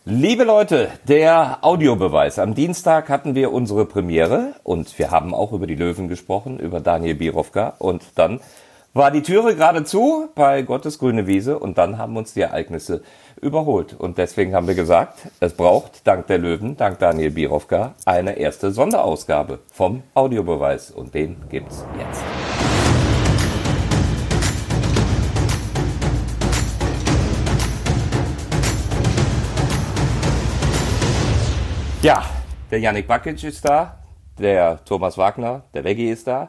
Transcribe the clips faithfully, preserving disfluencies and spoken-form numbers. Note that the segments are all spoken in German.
Liebe Leute, der Audiobeweis. Am Dienstag hatten wir unsere Premiere und wir haben auch über die Löwen gesprochen, über Daniel Birovka. Und dann war die Türe gerade zu bei Gottes grüne Wiese und dann haben uns die Ereignisse überholt. Und deswegen haben wir gesagt, es braucht dank der Löwen, dank Daniel Birovka, eine erste Sonderausgabe vom Audiobeweis. Und den gibt's jetzt. Ja, der Yannick Bakic ist da, der Thomas Wagner, der Veggie ist da.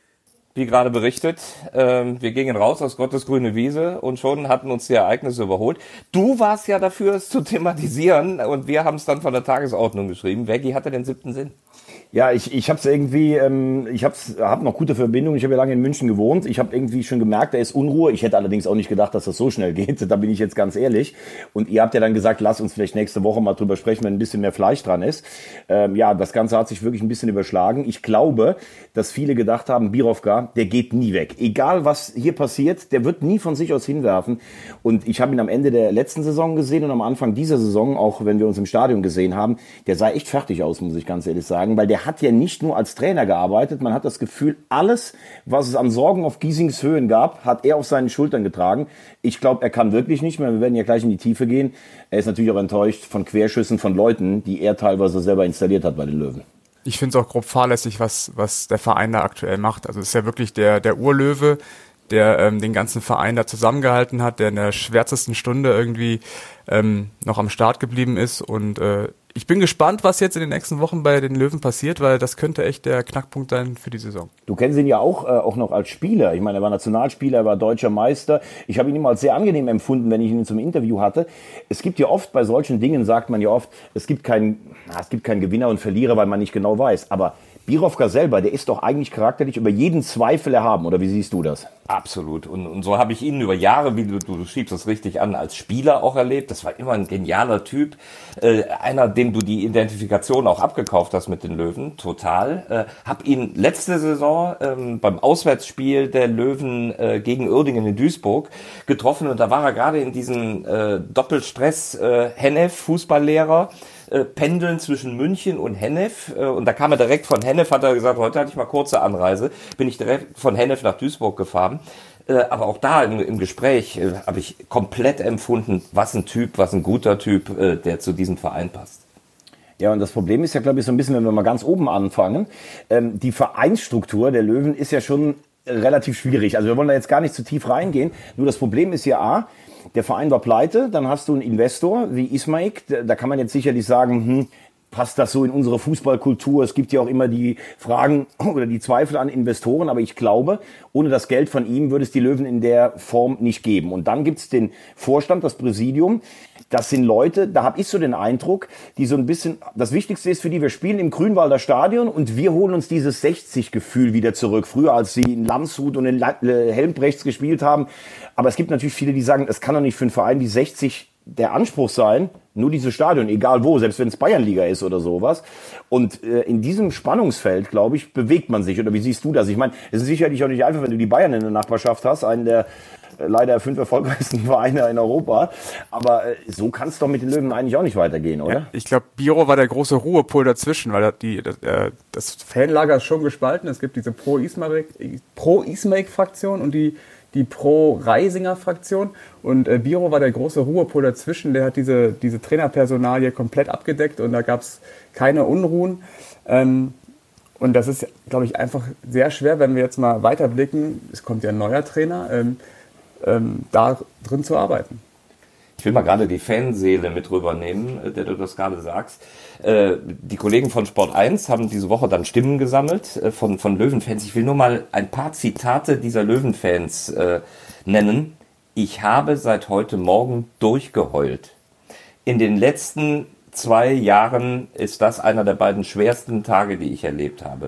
Wie gerade berichtet, ähm, wir gingen raus aus Gottes grüne Wiese und schon hatten uns die Ereignisse überholt. Du warst ja dafür, es zu thematisieren und wir haben es dann von der Tagesordnung geschrieben. Veggie hatte den siebten Sinn. Ja, ich ich habe es irgendwie, ähm, ich habe hab noch gute Verbindungen. Ich habe ja lange in München gewohnt. Ich habe irgendwie schon gemerkt, da ist Unruhe. Ich hätte allerdings auch nicht gedacht, dass das so schnell geht. Da bin ich jetzt ganz ehrlich. Und ihr habt ja dann gesagt, lass uns vielleicht nächste Woche mal drüber sprechen, wenn ein bisschen mehr Fleisch dran ist. Ähm, ja, das Ganze hat sich wirklich ein bisschen überschlagen. Ich glaube, dass viele gedacht haben, Birovka, der geht nie weg. Egal, was hier passiert, der wird nie von sich aus hinwerfen. Und ich habe ihn am Ende der letzten Saison gesehen und am Anfang dieser Saison, auch wenn wir uns im Stadion gesehen haben, der sah echt fertig aus, muss ich ganz ehrlich sagen, weil der hat ja nicht nur als Trainer gearbeitet, man hat das Gefühl, alles, was es an Sorgen auf Giesings Höhen gab, hat er auf seinen Schultern getragen. Ich glaube, er kann wirklich nicht mehr, wir werden ja gleich in die Tiefe gehen. Er ist natürlich auch enttäuscht von Querschüssen von Leuten, die er teilweise selber installiert hat bei den Löwen. Ich finde es auch grob fahrlässig, was was der Verein da aktuell macht. Also es ist ja wirklich der der Urlöwe, der ähm, den ganzen Verein da zusammengehalten hat, der in der schwärzesten Stunde irgendwie ähm, noch am Start geblieben ist. Und äh, ich bin gespannt, was jetzt in den nächsten Wochen bei den Löwen passiert, weil das könnte echt der Knackpunkt sein für die Saison. Du kennst ihn ja auch, äh, auch noch als Spieler. Ich meine, er war Nationalspieler, er war deutscher Meister. Ich habe ihn immer als sehr angenehm empfunden, wenn ich ihn zum Interview hatte. Es gibt ja oft, bei solchen Dingen sagt man ja oft, es gibt keinen, na, es gibt keinen Gewinner und Verlierer, weil man nicht genau weiß. Aber Birovka selber, der ist doch eigentlich charakterlich über jeden Zweifel erhaben, oder wie siehst du das? Absolut. Und, und so habe ich ihn über Jahre, wie du, du schiebst das richtig an, als Spieler auch erlebt. Das war immer ein genialer Typ. Äh, einer, dem du die Identifikation auch abgekauft hast mit den Löwen. Total. Äh, hab ihn letzte Saison ähm, beim Auswärtsspiel der Löwen äh, gegen Uerdingen in Duisburg getroffen. Und da war er gerade in diesem äh, Doppelstress äh, Hennef, Fußballlehrer, pendeln zwischen München und Hennef und da kam er direkt von Hennef, hat er gesagt, heute hatte ich mal kurze Anreise, bin ich direkt von Hennef nach Duisburg gefahren, aber auch da im, im Gespräch habe ich komplett empfunden, was ein Typ, was ein guter Typ, der zu diesem Verein passt. Ja, und das Problem ist ja, glaube ich, so ein bisschen, wenn wir mal ganz oben anfangen, ähm, die Vereinsstruktur der Löwen ist ja schon relativ schwierig. Also wir wollen da jetzt gar nicht zu tief reingehen, nur das Problem ist ja A, der Verein war pleite, dann hast du einen Investor wie Ismaik, da kann man jetzt sicherlich sagen, hm, passt das so in unsere Fußballkultur? Es gibt ja auch immer die Fragen oder die Zweifel an Investoren, aber ich glaube, ohne das Geld von ihm würde es die Löwen in der Form nicht geben. Und dann gibt's den Vorstand, das Präsidium. Das sind Leute, da habe ich so den Eindruck, die so ein bisschen, das Wichtigste ist für die, wir spielen im Grünwalder Stadion und wir holen uns dieses sechzig-Gefühl wieder zurück. Früher, als sie in Landshut und in Helmbrechts gespielt haben. Aber es gibt natürlich viele, die sagen, es kann doch nicht für einen Verein wie sechzig der Anspruch sein, nur dieses Stadion, egal wo, selbst wenn es Bayernliga ist oder sowas. Und äh, in diesem Spannungsfeld, glaube ich, bewegt man sich. Oder wie siehst du das? Ich meine, es ist sicherlich auch nicht einfach, wenn du die Bayern in der Nachbarschaft hast, einen der äh, leider fünf erfolgreichsten Vereine in Europa. Aber äh, so kann es doch mit den Löwen eigentlich auch nicht weitergehen, oder? Ja, ich glaube, Biro war der große Ruhepol dazwischen, weil die, das, äh, das Fanlager ist schon gespalten. Es gibt diese Pro-Ismaik, Pro-Ismaik-Fraktion und die die Pro-Reisinger-Fraktion und äh, Biro war der große Ruhepol dazwischen, der hat diese, diese Trainerpersonalie komplett abgedeckt und da gab es keine Unruhen. Ähm, und das ist, glaube ich, einfach sehr schwer, wenn wir jetzt mal weiterblicken, es kommt ja ein neuer Trainer, ähm, ähm, da drin zu arbeiten. Ich will mal gerade die Fanseele mit rübernehmen, der du das gerade sagst. Äh, die Kollegen von Sport eins haben diese Woche dann Stimmen gesammelt äh, von, von Löwenfans. Ich will nur mal ein paar Zitate dieser Löwenfans äh, nennen. Ich habe seit heute Morgen durchgeheult. In den letzten zwei Jahren ist das einer der beiden schwersten Tage, die ich erlebt habe.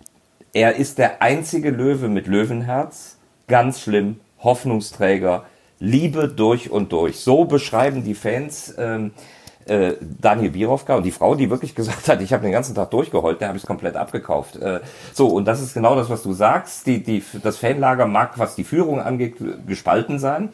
Er ist der einzige Löwe mit Löwenherz. Ganz schlimm, Hoffnungsträger, Liebe durch und durch. So beschreiben die Fans ähm, äh, Daniel Birovka und die Frau, die wirklich gesagt hat, ich habe den ganzen Tag durchgeheult, der habe ich es komplett abgekauft. Äh, so, und das ist genau das, was du sagst. Die, die, das Fanlager mag, was die Führung angeht, gespalten sein.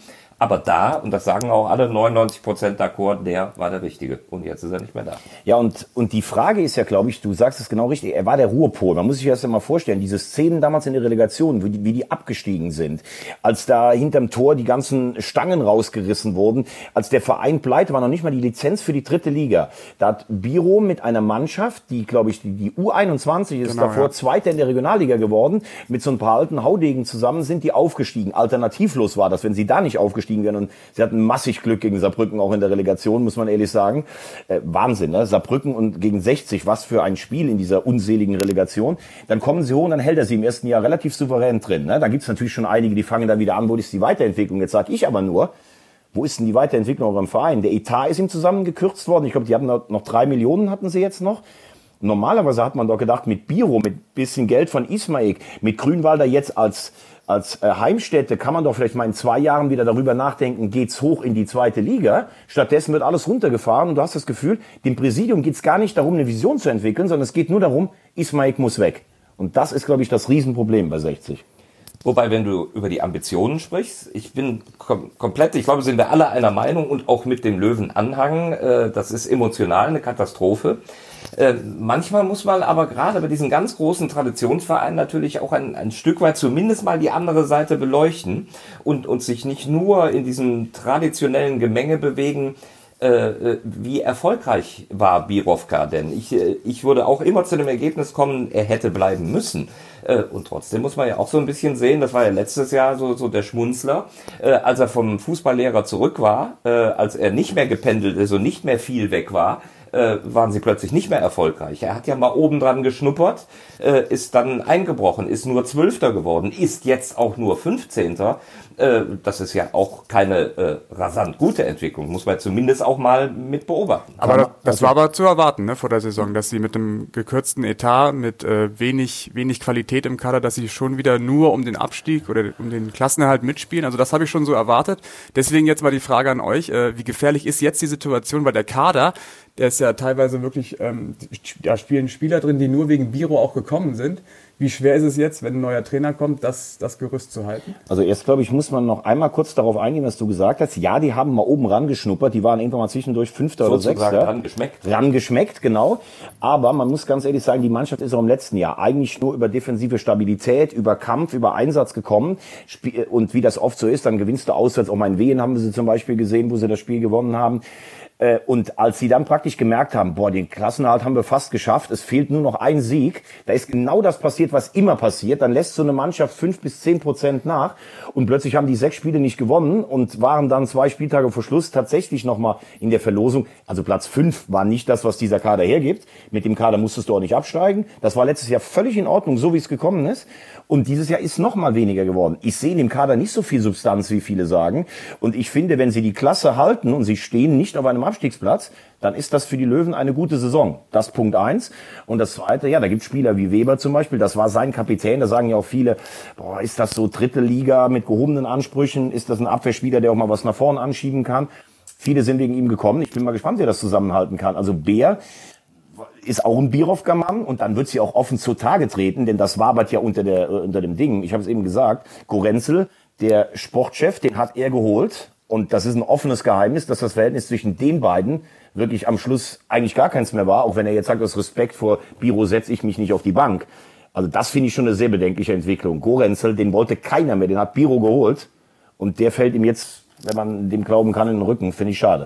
Aber da, und das sagen auch alle, neunundneunzig Prozent d'accord, der war der Richtige. Und jetzt ist er nicht mehr da. Ja, und, und die Frage ist ja, glaube ich, du sagst es genau richtig, er war der Ruhepol. Man muss sich das ja mal vorstellen, diese Szenen damals in der Relegation, wie die, wie die abgestiegen sind, als da hinterm Tor die ganzen Stangen rausgerissen wurden, als der Verein pleite war, noch nicht mal die Lizenz für die dritte Liga. Da hat Biro mit einer Mannschaft, die, glaube ich, die, die U einundzwanzig ist genau, davor ja. Zweiter in der Regionalliga geworden, mit so ein paar alten Haudegen zusammen sind die aufgestiegen. Alternativlos war das, wenn sie da nicht aufgestiegen wären. Und sie hatten massig Glück gegen Saarbrücken, auch in der Relegation, muss man ehrlich sagen. Äh, Wahnsinn, ne? Saarbrücken und gegen sechzig, was für ein Spiel in dieser unseligen Relegation. Dann kommen sie hoch und dann hält er sie im ersten Jahr relativ souverän drin. Ne? Da gibt es natürlich schon einige, die fangen dann wieder an, wo ist die Weiterentwicklung? Jetzt sage ich aber nur, wo ist denn die Weiterentwicklung eurem Verein? Der Etat ist ihm zusammengekürzt worden. Ich glaube, die hatten noch, noch drei Millionen hatten sie jetzt noch. Normalerweise hat man doch gedacht, mit Biro, mit bisschen Geld von Ismaik, mit Grünwalder jetzt als, als äh, Heimstätte, kann man doch vielleicht mal in zwei Jahren wieder darüber nachdenken, geht's hoch in die zweite Liga? Stattdessen wird alles runtergefahren und du hast das Gefühl, dem Präsidium geht's gar nicht darum, eine Vision zu entwickeln, sondern es geht nur darum, Ismaik muss weg. Und das ist, glaube ich, das Riesenproblem bei sechzig. Wobei, wenn du über die Ambitionen sprichst, ich bin kom- komplett, ich glaube, sind wir alle einer Meinung und auch mit dem Löwenanhang, äh, das ist emotional eine Katastrophe. Äh, manchmal muss man aber gerade bei diesen ganz großen Traditionsvereinen natürlich auch ein, ein Stück weit zumindest mal die andere Seite beleuchten und, und sich nicht nur in diesem traditionellen Gemenge bewegen, äh, wie erfolgreich war Birovka denn. Ich, ich würde auch immer zu dem Ergebnis kommen, er hätte bleiben müssen. Und trotzdem muss man ja auch so ein bisschen sehen, das war ja letztes Jahr so, so der Schmunzler, äh, als er vom Fußballlehrer zurück war, äh, als er nicht mehr gependelt ist und nicht mehr viel weg war, äh, waren sie plötzlich nicht mehr erfolgreich. Er hat ja mal oben dran geschnuppert, äh, ist dann eingebrochen, ist nur Zwölfter geworden, ist jetzt auch nur Fünfzehnter. Äh, das ist ja auch keine äh, rasant gute Entwicklung, muss man zumindest auch mal mit beobachten. Aber das, das war aber zu erwarten, ne, vor der Saison, dass sie mit dem gekürzten Etat, mit äh, wenig wenig Qualität im Kader, dass sie schon wieder nur um den Abstieg oder um den Klassenerhalt mitspielen. Also das habe ich schon so erwartet. Deswegen jetzt mal die Frage an euch, äh, wie gefährlich ist jetzt die Situation, weil der Kader, der ist ja teilweise wirklich, ähm, da spielen Spieler drin, die nur wegen Biro auch gekommen sind. Wie schwer ist es jetzt, wenn ein neuer Trainer kommt, das, das Gerüst zu halten? Also erst, glaube ich, muss man noch einmal kurz darauf eingehen, was du gesagt hast. Ja, die haben mal oben rangeschnuppert. Die waren irgendwann mal zwischendurch Fünfter oder Sechster. Ran geschmeckt. Ran geschmeckt, genau. Aber man muss ganz ehrlich sagen, die Mannschaft ist auch im letzten Jahr eigentlich nur über defensive Stabilität, über Kampf, über Einsatz gekommen. Und wie das oft so ist, dann gewinnst du auswärts. Auch mal in Wien haben wir sie zum Beispiel gesehen, wo sie das Spiel gewonnen haben. Und als sie dann praktisch gemerkt haben, boah, den Klassenerhalt haben wir fast geschafft, es fehlt nur noch ein Sieg, da ist genau das passiert, was immer passiert, dann lässt so eine Mannschaft fünf bis zehn Prozent nach und plötzlich haben die sechs Spiele nicht gewonnen und waren dann zwei Spieltage vor Schluss tatsächlich nochmal in der Verlosung. Also Platz fünf war nicht das, was dieser Kader hergibt. Mit dem Kader musstest du auch nicht absteigen. Das war letztes Jahr völlig in Ordnung, so wie es gekommen ist. Und dieses Jahr ist noch mal weniger geworden. Ich sehe in dem Kader nicht so viel Substanz, wie viele sagen. Und ich finde, wenn sie die Klasse halten und sie stehen nicht auf einem Abstiegsplatz, dann ist das für die Löwen eine gute Saison. Das Punkt eins. Und das zweite, ja, da gibt es Spieler wie Weber zum Beispiel, das war sein Kapitän. Da sagen ja auch viele, boah, ist das so dritte Liga mit gehobenen Ansprüchen? Ist das ein Abwehrspieler, der auch mal was nach vorne anschieben kann? Viele sind wegen ihm gekommen. Ich bin mal gespannt, wer das zusammenhalten kann. Also Bär ist auch ein Birovka-Mann und dann wird sie auch offen zutage treten, denn das wabert ja unter der äh, unter dem Ding. Ich habe es eben gesagt, Gorenzel, der Sportchef, den hat er geholt und das ist ein offenes Geheimnis, dass das Verhältnis zwischen den beiden wirklich am Schluss eigentlich gar keins mehr war, auch wenn er jetzt sagt, aus Respekt vor Biro setze ich mich nicht auf die Bank. Also das finde ich schon eine sehr bedenkliche Entwicklung. Gorenzel, den wollte keiner mehr, den hat Biro geholt und der fällt ihm jetzt, wenn man dem glauben kann, in den Rücken, finde ich schade.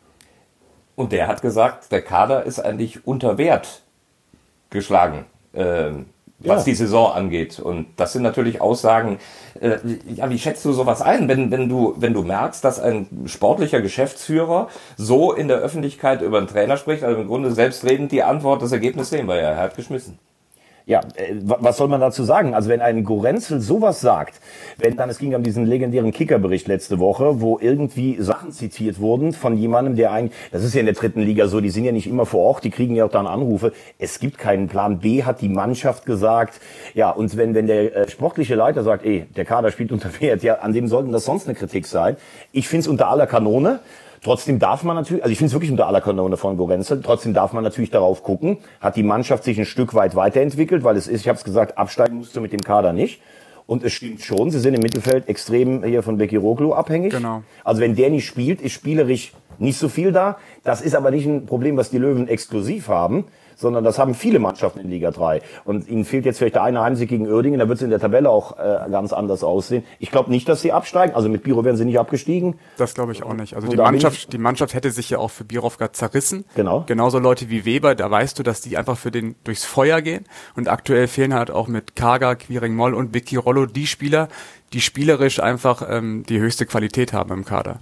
Und der hat gesagt, der Kader ist eigentlich unter Wert geschlagen, äh, was ja. die Saison angeht. Und das sind natürlich Aussagen, äh, ja, wie schätzt du sowas ein, wenn, wenn du, wenn du merkst, dass ein sportlicher Geschäftsführer so in der Öffentlichkeit über einen Trainer spricht, also im Grunde selbstredend die Antwort, das Ergebnis sehen wir ja, er hat geschmissen. Ja, äh, was soll man dazu sagen? Also wenn ein Gorenzel sowas sagt, wenn dann, es ging um diesen legendären Kickerbericht letzte Woche, wo irgendwie Sachen zitiert wurden von jemandem, der eigentlich, das ist ja in der dritten Liga so, die sind ja nicht immer vor Ort, die kriegen ja auch dann Anrufe. Es gibt keinen Plan B, hat die Mannschaft gesagt. Ja, und wenn, wenn der äh, sportliche Leiter sagt, ey, der Kader spielt unter Wert, ja, an dem sollten das sonst eine Kritik sein. Ich find's unter aller Kanone. Trotzdem darf man natürlich, also ich finde es wirklich unter aller Kanone von Gorenzel, trotzdem darf man natürlich darauf gucken, hat die Mannschaft sich ein Stück weit weiterentwickelt, weil es ist, ich habe es gesagt, absteigen musst du mit dem Kader nicht. Und es stimmt schon, sie sind im Mittelfeld extrem hier von Bekiroglu abhängig. Genau. Also wenn der nicht spielt, ist spielerisch nicht so viel da. Das ist aber nicht ein Problem, was die Löwen exklusiv haben, sondern das haben viele Mannschaften in Liga drei. Und ihnen fehlt jetzt vielleicht der eine Heimsieg gegen Uerdingen, da wird es in der Tabelle auch äh, ganz anders aussehen. Ich glaube nicht, dass sie absteigen. Also mit Biro werden sie nicht abgestiegen. Das glaube ich auch nicht. Also Und die da bin Mannschaft, die Mannschaft hätte sich ja auch für Birovka zerrissen. Genau. Genauso Leute wie Weber, da weißt du, dass die einfach für den durchs Feuer gehen. Und aktuell fehlen halt auch mit Kaga, Quiring-Moll und Vicky Rollo die Spieler, die spielerisch einfach ähm, die höchste Qualität haben im Kader.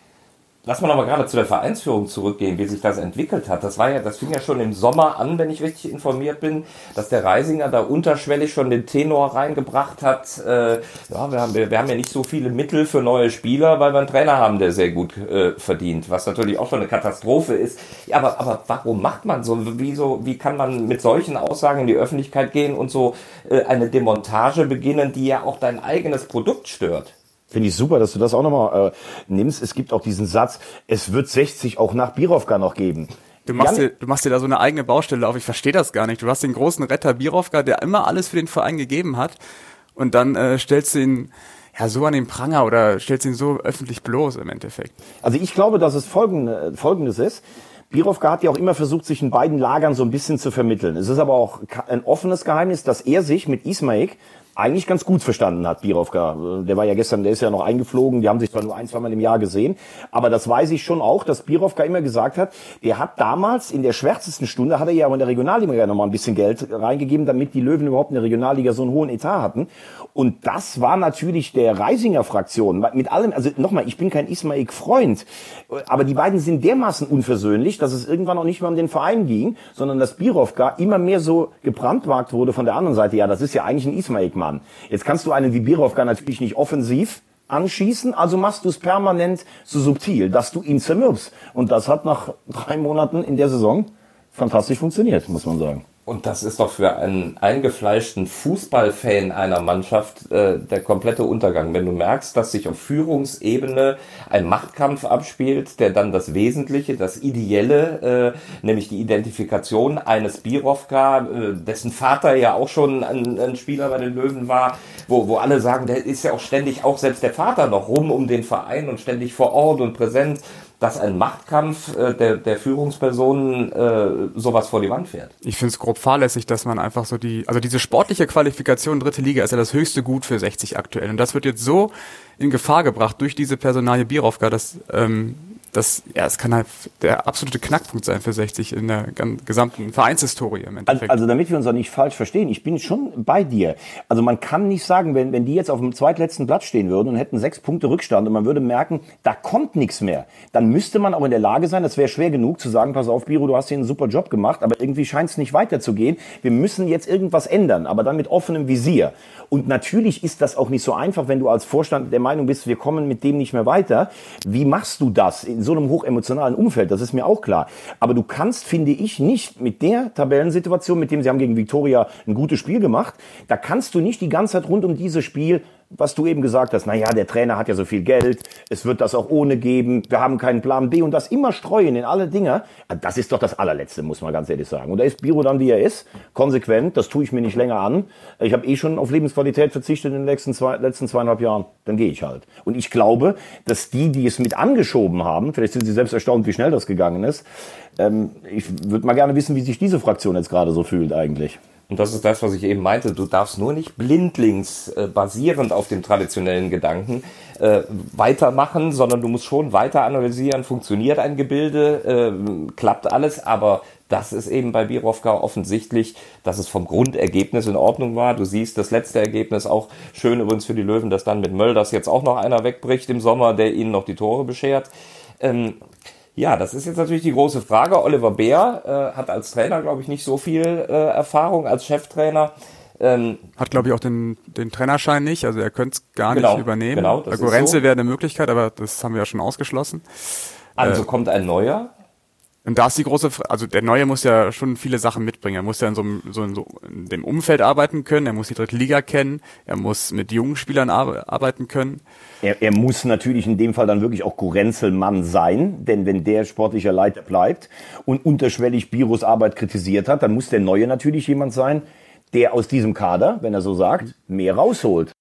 Lass mal aber gerade zu der Vereinsführung zurückgehen, wie sich das entwickelt hat. Das war ja, das fing ja schon im Sommer an, wenn ich richtig informiert bin, dass der Reisinger da unterschwellig schon den Tenor reingebracht hat. Äh, ja, wir haben, wir, wir haben ja nicht so viele Mittel für neue Spieler, weil wir einen Trainer haben, der sehr gut äh, verdient, was natürlich auch schon eine Katastrophe ist. Ja, aber, aber warum macht man so? Wieso, wie kann man mit solchen Aussagen in die Öffentlichkeit gehen und so äh, eine Demontage beginnen, die ja auch dein eigenes Produkt stört? Finde ich super, dass du das auch nochmal äh, nimmst. Es gibt auch diesen Satz, es wird sechzig auch nach Birovka noch geben. Du machst, Jan- dir, du machst dir da so eine eigene Baustelle auf. Ich verstehe das gar nicht. Du hast den großen Retter Birovka, der immer alles für den Verein gegeben hat. Und dann äh, stellst du ihn ja so an den Pranger oder stellst ihn so öffentlich bloß im Endeffekt. Also ich glaube, dass es folgende, Folgendes ist. Birovka hat ja auch immer versucht, sich in beiden Lagern so ein bisschen zu vermitteln. Es ist aber auch ein offenes Geheimnis, dass er sich mit Ismail eigentlich ganz gut verstanden hat, Birovka. Der war ja gestern, der ist ja noch eingeflogen, die haben sich zwar nur ein, zweimal im Jahr gesehen, aber das weiß ich schon auch, dass Birovka immer gesagt hat, der hat damals in der schwärzesten Stunde, hat er ja auch in der Regionalliga noch mal ein bisschen Geld reingegeben, damit die Löwen überhaupt in der Regionalliga so einen hohen Etat hatten. Und das war natürlich der Reisinger Fraktion. Mit allem, also nochmal, ich bin kein Ismail-Freund, aber die beiden sind dermaßen unversöhnlich, dass es irgendwann auch nicht mehr um den Verein ging, sondern dass Birovka immer mehr so gebrandmarkt wurde von der anderen Seite. Ja, das ist ja eigentlich ein Ismail-Mann. Jetzt kannst du einen wie Birovka natürlich nicht offensiv anschießen, also machst du es permanent so subtil, dass du ihn zermürbst. Und das hat nach drei Monaten in der Saison fantastisch funktioniert, muss man sagen. Und das ist doch für einen eingefleischten Fußballfan einer Mannschaft äh, der komplette Untergang. Wenn du merkst, dass sich auf Führungsebene ein Machtkampf abspielt, der dann das Wesentliche, das Ideelle, äh, nämlich die Identifikation eines Birovka, äh, dessen Vater ja auch schon ein, ein Spieler bei den Löwen war, wo, wo alle sagen, der ist ja auch ständig, auch selbst der Vater noch rum um den Verein und ständig vor Ort und präsent, dass ein Machtkampf äh, der, der Führungspersonen äh, sowas vor die Wand fährt. Ich finde es grob fahrlässig, dass man einfach so die, also diese sportliche Qualifikation dritte Liga ist ja das höchste Gut für sechzig aktuell. Und das wird jetzt so in Gefahr gebracht durch diese Personalie Birovka, dass ähm, das, ja, es kann halt der absolute Knackpunkt sein für sechzig in der gesamten Vereinshistorie im Endeffekt. Also damit wir uns auch nicht falsch verstehen, ich bin schon bei dir. Also man kann nicht sagen, wenn, wenn die jetzt auf dem zweitletzten Platz stehen würden und hätten sechs Punkte Rückstand und man würde merken, da kommt nichts mehr, dann müsste man auch in der Lage sein, das wäre schwer genug zu sagen, pass auf Biro, du hast hier einen super Job gemacht, aber irgendwie scheint es nicht weiterzugehen. Wir müssen jetzt irgendwas ändern, aber dann mit offenem Visier. Und natürlich ist das auch nicht so einfach, wenn du als Vorstand der Meinung bist, wir kommen mit dem nicht mehr weiter. Wie machst du das in so einem hochemotionalen Umfeld? Das ist mir auch klar. Aber du kannst, finde ich, nicht mit der Tabellensituation, mit dem sie haben gegen Viktoria ein gutes Spiel gemacht, da kannst du nicht die ganze Zeit rund um dieses Spiel, was du eben gesagt hast, naja, der Trainer hat ja so viel Geld, es wird das auch ohne geben, wir haben keinen Plan B und das immer streuen in alle Dinger, das ist doch das allerletzte, muss man ganz ehrlich sagen. Und da ist Biro dann, wie er ist, konsequent, das tue ich mir nicht länger an. Ich habe eh schon auf Lebensqualität verzichtet in den letzten, zwei, letzten zweieinhalb Jahren, dann gehe ich halt. Und ich glaube, dass die, die es mit angeschoben haben, vielleicht sind sie selbst erstaunt, wie schnell das gegangen ist, ähm, ich würde mal gerne wissen, wie sich diese Fraktion jetzt gerade so fühlt eigentlich. Und das ist das, was ich eben meinte. Du darfst nur nicht blindlings äh, basierend auf dem traditionellen Gedanken äh, weitermachen, sondern du musst schon weiter analysieren, funktioniert ein Gebilde, äh, klappt alles, aber das ist eben bei Birovka offensichtlich, dass es vom Grundergebnis in Ordnung war. Du siehst das letzte Ergebnis auch schön übrigens für die Löwen, dass dann mit Mölders jetzt auch noch einer wegbricht im Sommer, der ihnen noch die Tore beschert. Ähm, Ja, das ist jetzt natürlich die große Frage. Oliver Beer äh, hat als Trainer, glaube ich, nicht so viel äh, Erfahrung als Cheftrainer. Ähm, hat, glaube ich, auch den, den Trainerschein nicht, also er könnte es gar genau, nicht übernehmen. Genau, das Gorenzel so. wäre eine Möglichkeit, aber das haben wir ja schon ausgeschlossen. Also äh, kommt ein neuer. Und da ist die große Frage, also der Neue muss ja schon viele Sachen mitbringen. Er muss ja in so, einem, so, in so in dem Umfeld arbeiten können, er muss die dritte Liga kennen, er muss mit jungen Spielern ar- arbeiten können. Er, er muss natürlich in dem Fall dann wirklich auch Gorenzelmann sein, denn wenn der sportlicher Leiter bleibt und unterschwellig Biros Arbeit kritisiert hat, dann muss der Neue natürlich jemand sein, der aus diesem Kader, wenn er so sagt, mehr rausholt.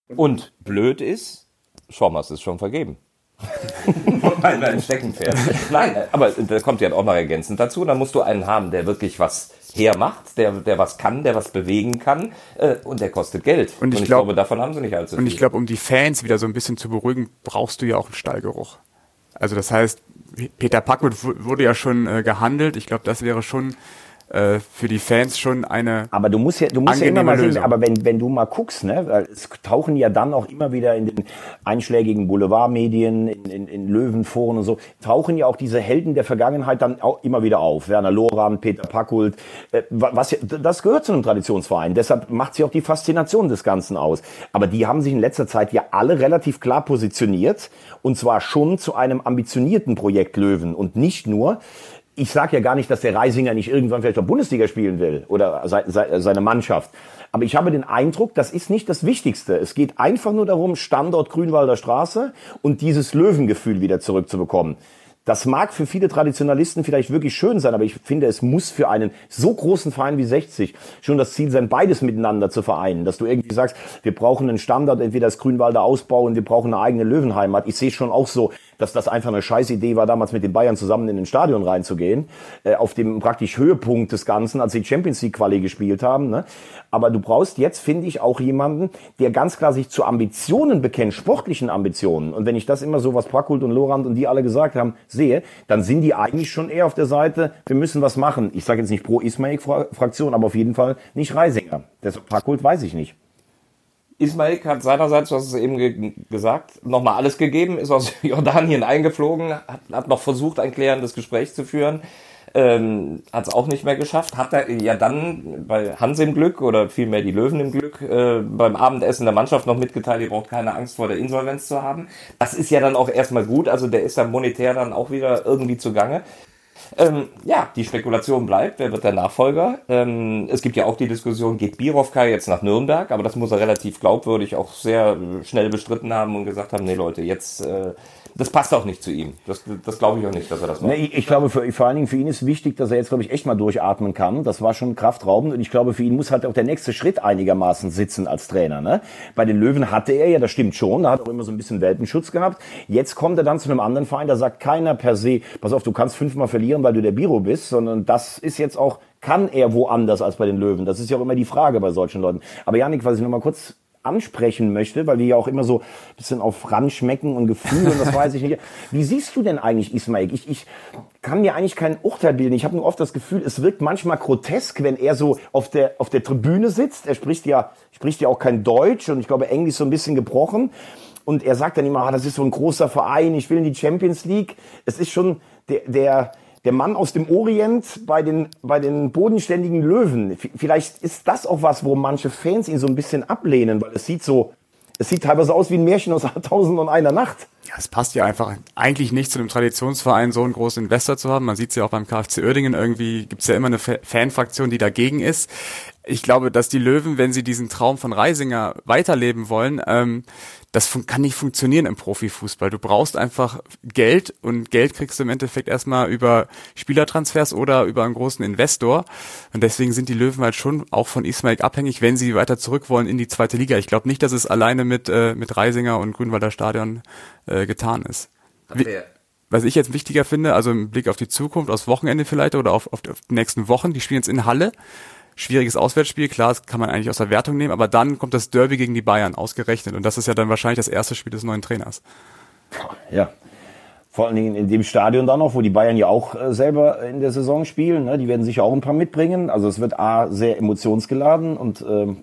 Und blöd ist, Schommers ist schon vergeben. Weil ein Steckenpferd. Nein, aber da kommt ja auch noch ergänzend dazu. Dann musst du einen haben, der wirklich was hermacht, der, der was kann, der was bewegen kann, äh, und der kostet Geld. Und ich, und ich glaub, glaube, davon haben sie nicht allzu viel. Und ich glaube, um die Fans wieder so ein bisschen zu beruhigen, brauchst du ja auch einen Stallgeruch. Also das heißt, Peter Packwood wurde ja schon äh, gehandelt. Ich glaube, das wäre schon äh, für die Fans schon eine Aber du musst ja, du musst ja immer mal Lösung. sehen, aber wenn, wenn du mal guckst, ne, weil es tauchen ja dann auch immer wieder in den einschlägigen Boulevardmedien, in, in, in Löwenforen und so, tauchen ja auch diese Helden der Vergangenheit dann auch immer wieder auf. Werner Lorand, Peter Packwood, äh, was ja, das gehört zu einem Traditionsverein. Deshalb macht sich auch die Faszination des Ganzen aus. Aber die haben sich in letzter Zeit ja alle relativ klar positioniert, und zwar schon zu einem ambitionierten Projekt Löwen und nicht nur. Ich sage ja gar nicht, dass der Reisinger nicht irgendwann vielleicht auch Bundesliga spielen will oder seine Mannschaft. Aber ich habe den Eindruck, das ist nicht das Wichtigste. Es geht einfach nur darum, Standort Grünwalder Straße und dieses Löwengefühl wieder zurückzubekommen. Das mag für viele Traditionalisten vielleicht wirklich schön sein, aber ich finde, es muss für einen so großen Verein wie sechzig schon das Ziel sein, beides miteinander zu vereinen. Dass du irgendwie sagst, wir brauchen einen Standort, entweder das Grünwalder Ausbau und wir brauchen eine eigene Löwenheimat. Ich sehe schon auch so, dass das einfach eine Scheißidee war, damals mit den Bayern zusammen in den Stadion reinzugehen, äh, auf dem praktisch Höhepunkt des Ganzen, als sie Champions League Quali gespielt haben. Ne? Aber du brauchst jetzt, finde ich, auch jemanden, der ganz klar sich zu Ambitionen bekennt, sportlichen Ambitionen. Und wenn ich das immer so, was Packwood und Lorand und die alle gesagt haben, sehe, dann sind die eigentlich schon eher auf der Seite, wir müssen was machen. Ich sage jetzt nicht pro Ismail-Fraktion, aber auf jeden Fall nicht Reisinger. Deshalb Packwood weiß ich nicht. Ismail hat seinerseits, du hast es eben ge- gesagt, nochmal alles gegeben, ist aus Jordanien eingeflogen, hat, hat noch versucht, ein klärendes Gespräch zu führen, ähm, hat es auch nicht mehr geschafft, hat er ja dann bei Hans im Glück oder vielmehr die Löwen im Glück äh, beim Abendessen der Mannschaft noch mitgeteilt, ihr braucht keine Angst vor der Insolvenz zu haben. Das ist ja dann auch erstmal gut, also der ist dann monetär dann auch wieder irgendwie zugange. Ähm, ja, die Spekulation bleibt, wer wird der Nachfolger? Ähm, es gibt ja auch die Diskussion, geht Birovka jetzt nach Nürnberg, aber das muss er relativ glaubwürdig auch sehr schnell bestritten haben und gesagt haben, nee Leute, jetzt, äh, das passt auch nicht zu ihm. Das, das glaube ich auch nicht, dass er das macht. Nee, ich glaube, für, vor allen Dingen für ihn ist wichtig, dass er jetzt, glaube ich, echt mal durchatmen kann. Das war schon kraftraubend und ich glaube, für ihn muss halt auch der nächste Schritt einigermaßen sitzen als Trainer. Ne? Bei den Löwen hatte er ja, das stimmt schon, da hat er auch immer so ein bisschen Welpenschutz gehabt. Jetzt kommt er dann zu einem anderen Verein, da sagt keiner per se, pass auf, du kannst fünfmal verlieren, weil du der Biro bist, sondern das ist jetzt auch, kann er woanders als bei den Löwen? Das ist ja auch immer die Frage bei solchen Leuten. Aber Jannik, was ich noch mal kurz ansprechen möchte, weil wir ja auch immer so ein bisschen auf Randschmecken und Gefühl und das weiß ich nicht. Wie siehst du denn eigentlich Ismail? Ich, ich kann mir eigentlich kein Urteil bilden. Ich habe nur oft das Gefühl, es wirkt manchmal grotesk, wenn er so auf der, auf der Tribüne sitzt. Er spricht ja, spricht ja auch kein Deutsch und ich glaube, Englisch so ein bisschen gebrochen. Und er sagt dann immer, ah, das ist so ein großer Verein, ich will in die Champions League. Es ist schon der, der, der Mann aus dem Orient bei den, bei den bodenständigen Löwen. Vielleicht ist das auch was, wo manche Fans ihn so ein bisschen ablehnen, weil es sieht so, es sieht teilweise aus wie ein Märchen aus Tausend und einer Nacht. Ja, es passt ja einfach eigentlich nicht zu einem Traditionsverein, so einen großen Investor zu haben. Man sieht es ja auch beim KfC Uerdingen, irgendwie gibt es ja immer eine Fanfraktion, die dagegen ist. Ich glaube, dass die Löwen, wenn sie diesen Traum von Reisinger weiterleben wollen, ähm, das fun- kann nicht funktionieren im Profifußball. Du brauchst einfach Geld und Geld kriegst du im Endeffekt erstmal über Spielertransfers oder über einen großen Investor. Und deswegen sind die Löwen halt schon auch von Ismail abhängig, wenn sie weiter zurück wollen in die zweite Liga. Ich glaube nicht, dass es alleine mit, äh, mit Reisinger und Grünwalder Stadion äh, getan ist. Wie, was ich jetzt wichtiger finde, also im Blick auf die Zukunft, aufs Wochenende vielleicht oder auf, auf die nächsten Wochen, die spielen jetzt in Halle. Schwieriges Auswärtsspiel, klar, das kann man eigentlich aus der Wertung nehmen, aber dann kommt das Derby gegen die Bayern ausgerechnet und das ist ja dann wahrscheinlich das erste Spiel des neuen Trainers. Ja, vor allen Dingen in dem Stadion dann noch, wo die Bayern ja auch äh, selber in der Saison spielen, ne? Die werden sicher auch ein paar mitbringen, also es wird A, sehr emotionsgeladen und ähm,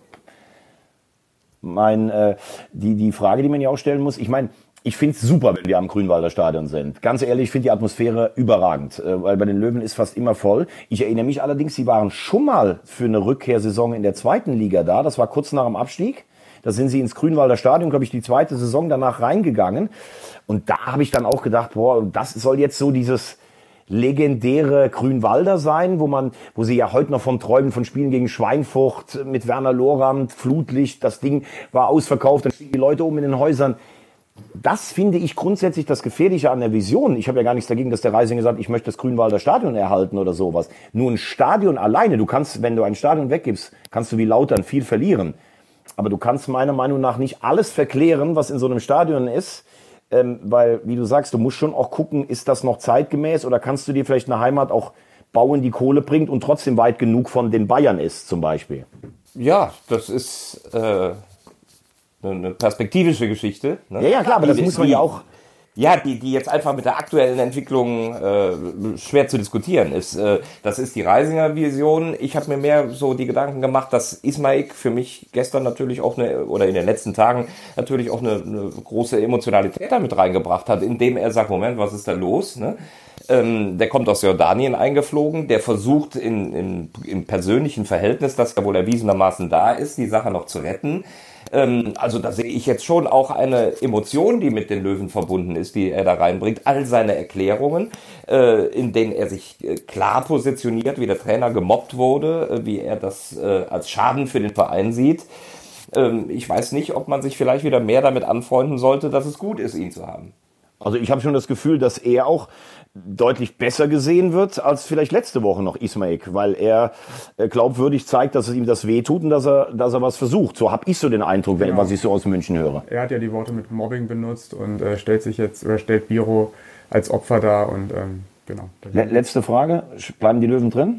mein, äh, die, die Frage, die man ja auch stellen muss, ich meine, ich finde es super, wenn wir am Grünwalder Stadion sind. Ganz ehrlich, ich finde die Atmosphäre überragend, weil bei den Löwen ist fast immer voll. Ich erinnere mich allerdings, sie waren schon mal für eine Rückkehrsaison in der zweiten Liga da. Das war kurz nach dem Abstieg. Da sind sie ins Grünwalder Stadion, glaube ich, die zweite Saison danach reingegangen. Und da habe ich dann auch gedacht, boah, das soll jetzt so dieses legendäre Grünwalder sein, wo man, wo sie ja heute noch von träumen, von Spielen gegen Schweinfurt mit Werner Lorand, Flutlicht, das Ding war ausverkauft, dann stehen die Leute oben in den Häusern. Das finde ich grundsätzlich das Gefährliche an der Vision. Ich habe ja gar nichts dagegen, dass der Reisinger sagt, ich möchte das Grünwalder Stadion erhalten oder sowas. Nur ein Stadion alleine, du kannst, wenn du ein Stadion weggibst, kannst du wie Lautern viel verlieren. aber du kannst meiner Meinung nach nicht alles verklären, was in so einem Stadion ist. Ähm, weil, wie du sagst, du musst schon auch gucken, ist das noch zeitgemäß oder kannst du dir vielleicht eine Heimat auch bauen, die Kohle bringt und trotzdem weit genug von den Bayern ist, zum Beispiel? Ja, das ist äh, eine perspektivische Geschichte. Ne? Ja, ja, klar, aber das die, muss man die, ja auch... Ja, die, die jetzt einfach mit der aktuellen Entwicklung äh, schwer zu diskutieren ist. Äh, das ist die Reisinger Vision. Ich habe mir mehr so die Gedanken gemacht, dass Ismaik für mich gestern natürlich auch eine, oder in den letzten Tagen natürlich auch eine, eine große Emotionalität damit reingebracht hat, indem er sagt, Moment, was ist da los? Ne? Ähm, der kommt aus Jordanien eingeflogen, der versucht in, in, im persönlichen Verhältnis, das ja wohl erwiesenermaßen da ist, die Sache noch zu retten. Also da sehe ich jetzt schon auch eine Emotion, die mit den Löwen verbunden ist, die er da reinbringt. All seine Erklärungen, in denen er sich klar positioniert, wie der Trainer gemobbt wurde, wie er das als Schaden für den Verein sieht. Ich weiß nicht, ob man sich vielleicht wieder mehr damit anfreunden sollte, dass es gut ist, ihn zu haben. Also ich habe schon das Gefühl, dass er auch deutlich besser gesehen wird als vielleicht letzte Woche noch Ismaik, weil er glaubwürdig zeigt, dass es ihm das wehtut und dass er, dass er was versucht. So habe ich so den Eindruck, wenn, ja. was ich so aus München höre. Er hat ja die Worte mit Mobbing benutzt und äh, stellt sich jetzt oder stellt Biro als Opfer dar und ähm, genau. Letzte Frage: Bleiben die Löwen drin?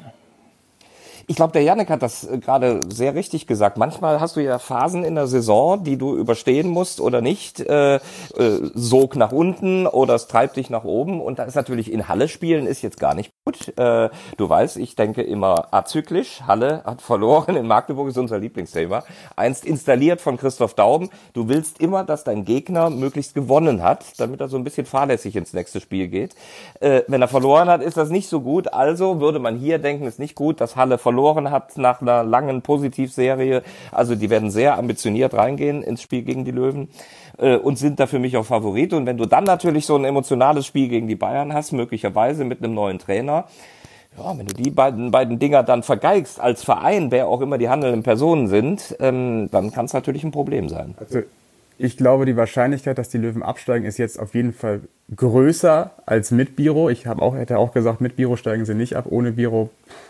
Ich glaube, der Jannik hat das gerade sehr richtig gesagt. Manchmal hast du ja Phasen in der Saison, die du überstehen musst oder nicht. Äh, äh, Sog nach unten oder es treibt dich nach oben. Und da ist natürlich in Halle spielen ist jetzt gar nicht gut. Äh, du weißt, ich denke immer azyklisch. Halle hat verloren. In Magdeburg ist unser Lieblingsthema. Einst installiert von Christoph Daum. Du willst immer, dass dein Gegner möglichst gewonnen hat, damit er so ein bisschen fahrlässig ins nächste Spiel geht. Äh, wenn er verloren hat, ist das nicht so gut. Also würde man hier denken, ist nicht gut, dass Halle verloren verloren hat nach einer langen Positivserie. Also die werden sehr ambitioniert reingehen ins Spiel gegen die Löwen äh, und sind da für mich auch Favorit. Und wenn du dann natürlich so ein emotionales Spiel gegen die Bayern hast, möglicherweise mit einem neuen Trainer, ja, wenn du die beiden, beiden Dinger dann vergeigst als Verein, wer auch immer die handelnden Personen sind, ähm, dann kann es natürlich ein Problem sein. Also ich glaube, die Wahrscheinlichkeit, dass die Löwen absteigen, ist jetzt auf jeden Fall größer als mit Biro. Ich habe auch, hätte auch gesagt, mit Biro steigen sie nicht ab. Ohne Biro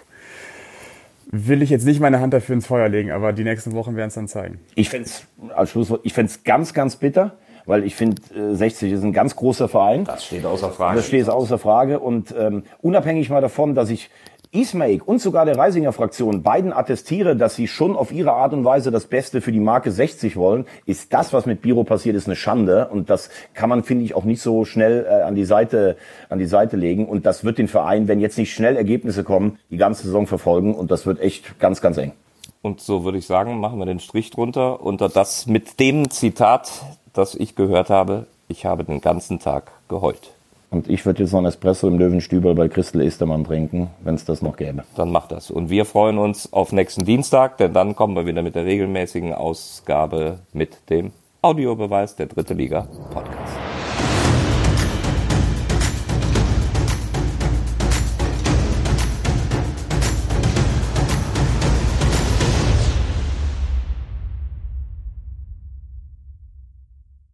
will ich jetzt nicht meine Hand dafür ins Feuer legen, aber die nächsten Wochen werden es dann zeigen. Ich fände es als Schlusswort, ich fände es ganz, ganz bitter, weil ich finde, äh, sechzig ist ein ganz großer Verein. Das steht außer Frage. Das steht außer Frage und ähm, unabhängig mal davon, dass ich Ismaik und sogar der Reisinger Fraktion beiden attestiere, dass sie schon auf ihre Art und Weise das Beste für die Marke sechzig wollen, ist das, was mit Biro passiert, ist eine Schande und das kann man, finde ich, auch nicht so schnell äh, an die Seite an die Seite legen und das wird den Verein, wenn jetzt nicht schnell Ergebnisse kommen, die ganze Saison verfolgen und das wird echt ganz, ganz eng. Und so würde ich sagen, machen wir den Strich drunter unter das mit dem Zitat, das ich gehört habe, ich habe den ganzen Tag geheult. Und ich würde jetzt noch einen Espresso im Löwenstübel bei Christel Estermann trinken, wenn es das noch gäbe. Dann mach das. Und wir freuen uns auf nächsten Dienstag, denn dann kommen wir wieder mit der regelmäßigen Ausgabe mit dem Audiobeweis der Dritte Liga Podcast.